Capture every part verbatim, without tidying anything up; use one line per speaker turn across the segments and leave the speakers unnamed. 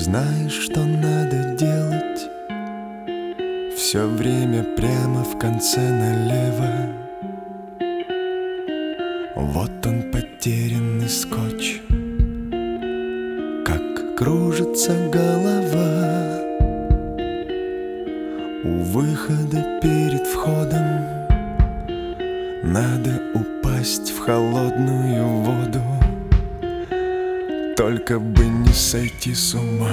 знаешь, что надо делать. Все время прямо в конце налево. Вот он, потерянный скотч, как кружится голова. У выхода перед входом надо упасть в холодную воду, только бы не сойти с ума.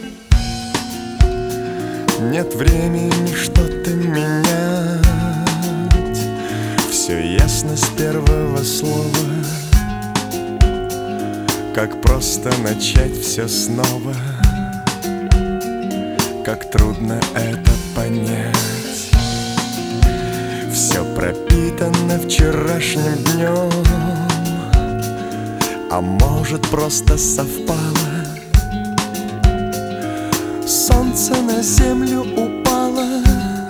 Нет времени что-то менять, все ясно с первого слова. Как просто начать все снова, как трудно это понять. Все пропитано вчерашним днем, а может, просто совпало. Солнце на землю упало,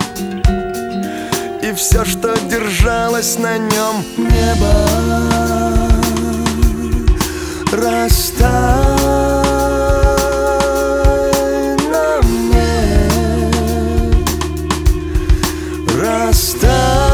и все, что держалось на нем, небо, растай на мне, растай.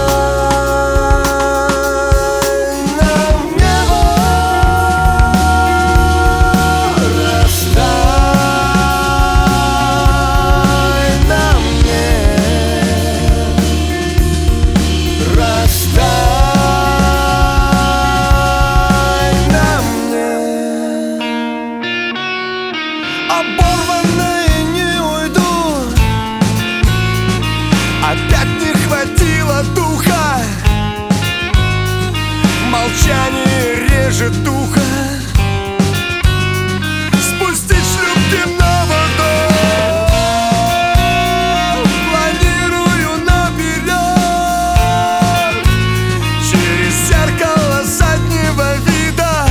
Оборванной не уйду, опять не хватило духа. Молчание режет ухо. Спустить шлюпки на воду, планирую наперед. Через зеркало заднего вида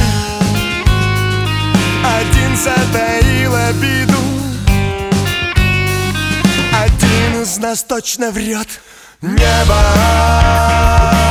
один затаил обиду. Один из нас точно врет. Небо,